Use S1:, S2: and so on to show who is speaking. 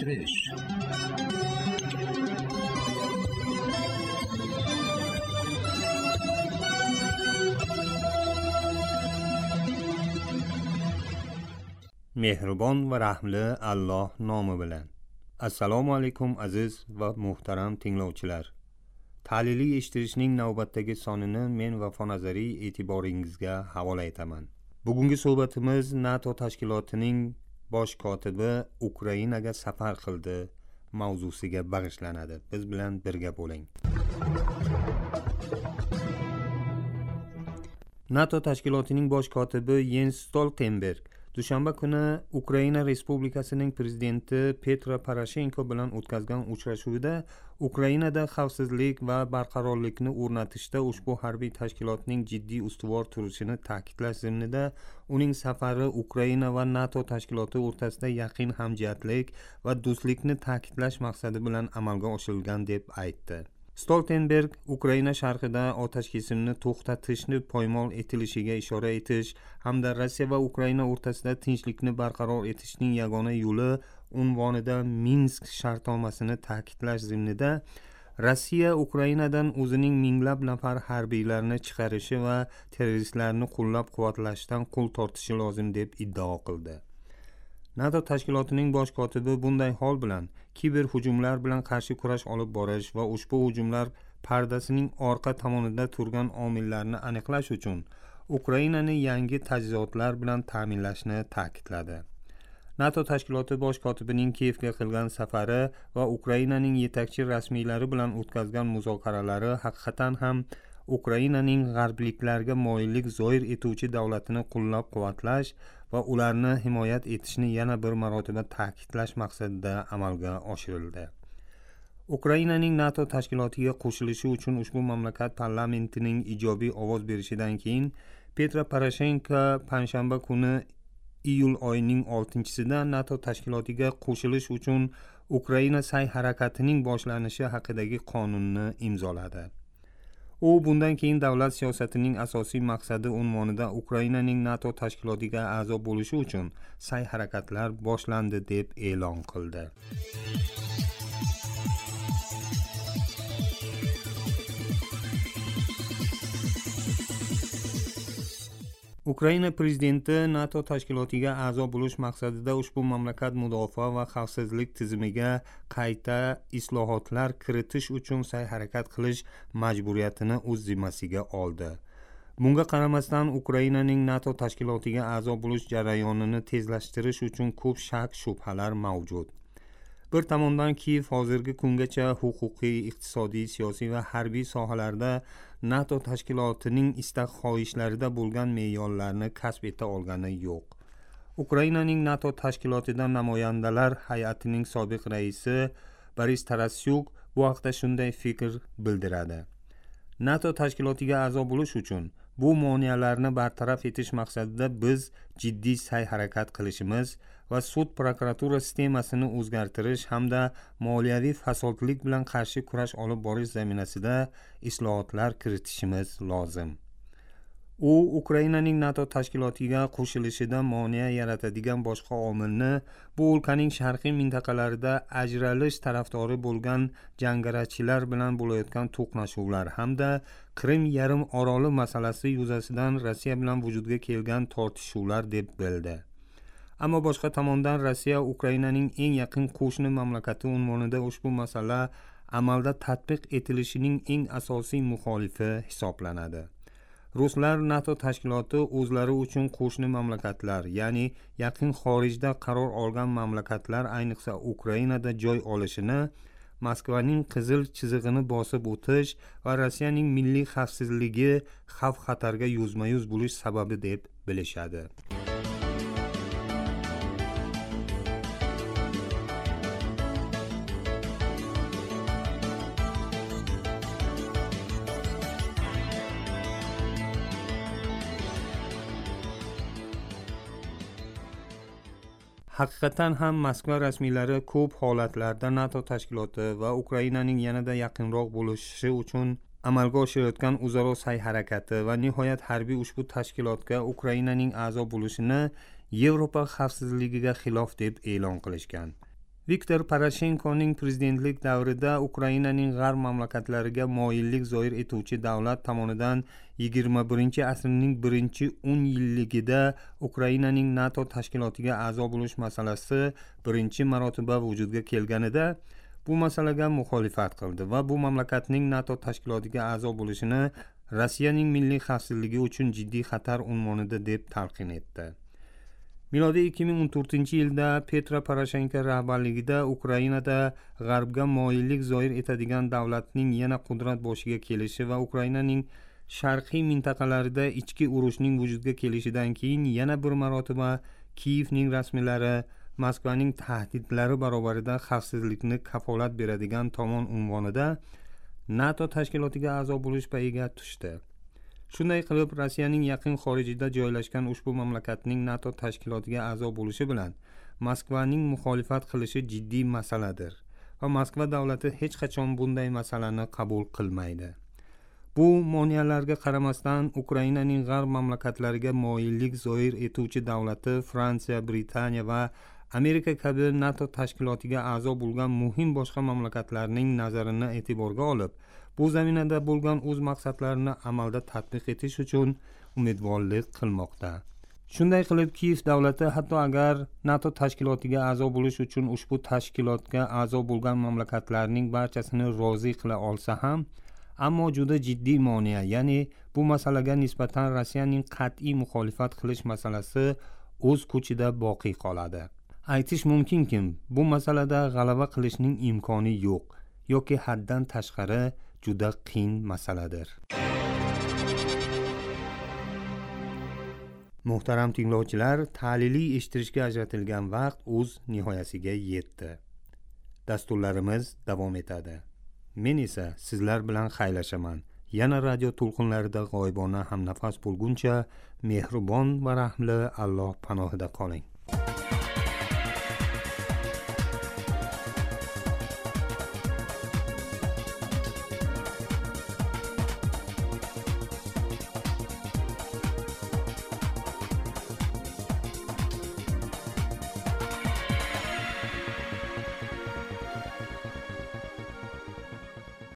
S1: tezyleştiriş.
S2: Mehribon va rahmli Alloh nomi bilan. Assalomu alaykum aziz va muhtaram tinglovchilar. Tahliliy eshittirishning navbatdagi sonini men Vafo Nazariy e'tiboringizga havola etaman. Bugungi suhbatimiz NATO tashkilotining bosh kotibi Ukrainaga safar qildi mavzusiga bag'ishlanadi. Biz bilan birga bo'ling. NATO tashkilotining bosh kotibi Jens Stoltenberg dushanba kuni Ukraina Respublikasining prezidenti Petro Poroshenko bilan o'tkazgan uchrashuvida Ukrainada xavfsizlik va barqarorlikni o'rnatishda ushbu harbiy tashkilotning jiddiy ustuvor turishini ta'kidlash zaminida uning safari Ukraina va NATO tashkiloti o'rtasida yaqin hamjihatlik va do'stlikni ta'kidlash maqsadi bilan amalga oshirilgan deb aytdi. Stoltenberg Ukraina sharqida otash kesimni to'xtatishni poymol etilishiga ishora etish hamda Rossiya va Ukraina o'rtasida tinchlikni barqaror etishning yagona yo'li unvonida Minsk shartnomasini ta'kidlash zaminida Rossiya Ukrainadan o'zining minglab nafar harbiylarini chiqarishi va terroristlarni qo'llab-quvvatlashdan qo'l tortishi lozim deb iddao qildi. NATO tashkilotining bosh kotibi bunday hol bilan kiber hujumlar bilan qarshi kurash olib borish va ushbu hujumlar pardasining orqa tomonida turgan omillarni aniqlash uchun Ukrainani yangi tajhizotlar bilan ta'minlashni ta'kidladi. NATO tashkiloti bosh kotibining Kiyevga qilgan safari va Ukrainaning yetakchi rasmiylari bilan o'tkazgan muzokaralari haqiqatan ham Ukrainaning g'arbliklarga moyillik zoir etuvchi davlatini qo'llab-quvvatlash va ularni himoyat etishni yana bir marotaba ta'kidlash maqsadida amalga oshirildi. Ukrainaning NATO tashkilotiga qo'shilishi uchun ushbu mamlakat parlamentining ijobiy ovoz berishidan keyin Petro Poroshenko panshanba kuni iyul oyining 6-sida NATO tashkilotiga qo'shilish uchun Ukraina sa'y-harakatining boshlanishi haqidagi qonunni imzoladi. U bundan keyin davlat siyosatining asosiy maqsadi unvonida Ukrainaning NATO tashkilotiga a'zo bo'lishi uchun sa'y-harakatlar boshlandi deb e'lon qildi. Ukraina prezidenti NATO tashkilotiga a'zo bo'lish maqsadida ushbu mamlakat mudofaa va xavfsizlik tizimiga qayta islohotlar kiritish uchun sa'y-harakat qilish majburiyatini o'z zimmasiga oldi. Bunga qaramasdan Ukrainaning NATO tashkilotiga a'zo bo'lish jarayonini tezlashtirish uchun ko'p shak-shubhalar mavjud. Bir tomondan Kiyev hozirgi kungacha huquqiy, iqtisodiy, siyosiy va harbiy sohalarda NATO tashkilotining istak-xohishlarida bo'lgan me'yorlarni kasb eta olgani yo'q. Ukrainaning NATO tashkilotidan namoyandalar hay'atining sobiq raisi Boris Tarasyuk bu haqda shunday fikr bildiradi. NATO tashkilotiga a'zo bo'lish uchun bu muammolarni bartaraf etish maqsadida biz jiddiy sa'y-harakat qilishimiz va sud prokuratura sistemasini o'zgartirish hamda moliyaviy fasodlik bilan qarshi kurash olib borish zaminasida islohotlar kiritishimiz lozim. U Ukrainaning NATO tashkilotiga qo'shilishida moniya yaratadigan boshqa omilni bu o'lkaning sharqiy mintaqalarida ajralish tarafdori bo'lgan jangarachilar bilan bo'layotgan to'qnashuvlar hamda Qrim yarim oroli masalasi yuzasidan Rossiya bilan vujudga kelgan tortishuvlar deb bildi. Ammo boshqa tomondan Rossiya Ukrainaning eng yaqin qo'shni mamlakati unvonida ushbu masala amalda tatbiq etilishining eng asosiy muxolifi hisoblanadi. Ruslar NATO tashkiloti o'zlari uchun qo'shni mamlakatlar, ya'ni yaqin xorijda qaror olgan mamlakatlar ayniqsa Ukrainada joy olishini Moskvaning qizil chizig'ini bosib o'tish va Rossiyaning milliy xavfsizligi xavf-xatarga yuzma-yuz bo'lish sababi deb bilishadi. Haqiqatan ham Moskva rasmiylari ko'p holatlarda NATO tashkiloti va Ukrainaning yanada yaqinroq bo'lishi uchun amalga oshirayotgan o'zaro sa'y-harakati va nihoyat harbiy ushbu tashkilotga Ukrainaning a'zo bo'lishini Yevropa xavfsizligiga xilof deb e'lon qilishgan. Viktor Poroshenkoning prezidentlik davrida Ukrainaning g'arb mamlakatlariga moyillik zoir etuvchi davlat tomonidan 21-asrning birinchi 10 yilligida Ukrainaning NATO tashkilotiga a'zo bo'lish masalasi birinchi marotaba vujudga kelganida bu masalaga muxolifat qildi va bu mamlakatning NATO tashkilotiga a'zo bo'lishini Rossiyaning milliy xavfsizligi uchun jiddiy xatar unvonida deb talqin etdi. Milodiy 2014-yilda Petro Poroshenko rahbarligida Ukrainada g'arbga moyillik zoir etadigan davlatning yana qudrat boshiga kelishi va Ukrainaning sharqiy mintaqalarida ichki urushning vujudga kelishidan keyin yana bir marotaba Kiyevning rasmiylari Moskvaning tahdidlari barobarida xavfsizlikni kafolat beradigan tomon unvonida NATO tashkilotiga a'zo bo'lish payiga tushdi. Shunday qilib, Rossiyaning yaqin xorijida joylashgan ushbu mamlakatning NATO tashkilotiga a'zo bo'lishi bilan Moskvaning muxolifat qilishi jiddiy masaladir va Moskva davlati hech qachon bunday masalani qabul qilmaydi. Bu monealarga qaramasdan Ukrainaning g'arb mamlakatlariga moyillik zoir etuvchi davlati Fransiya, Britaniya va Amerika kabi NATO tashkilotiga a'zo bo'lgan muhim boshqa mamlakatlarning nazarini e'tiborga olib, bu zaminada bo'lgan o'z maqsadlarini amalda tatbiq etish uchun umidvorlik qilmoqda. Shunday qilib, Kiyev davlati hatto agar NATO tashkilotiga a'zo bo'lish uchun ushbu tashkilotga a'zo bo'lgan mamlakatlarning barchasini rozi qila olsa ham, ammo juda jiddiy monea, ya'ni bu masalaga nisbatan Rossiyaning qat'iy muxolifat qilish masalasi o'z kuchida boqiy qoladi. Aytish mumkinki, bu masalada g'alaba qilishning imkoni yo'q yoki haddan tashqari juda qiyin masaladir. Muhtaram tinglovchilar, ta'liliy eshittirishga ajratilgan vaqt o'z nihoyasiga yetdi. Dasturlarimiz davom etadi. Men esa sizlar bilan xaylashaman. Yana radio to'lqinlarida g'oyibona hamnafas bo'lguncha mehribon va rahmli Alloh panohida qoling.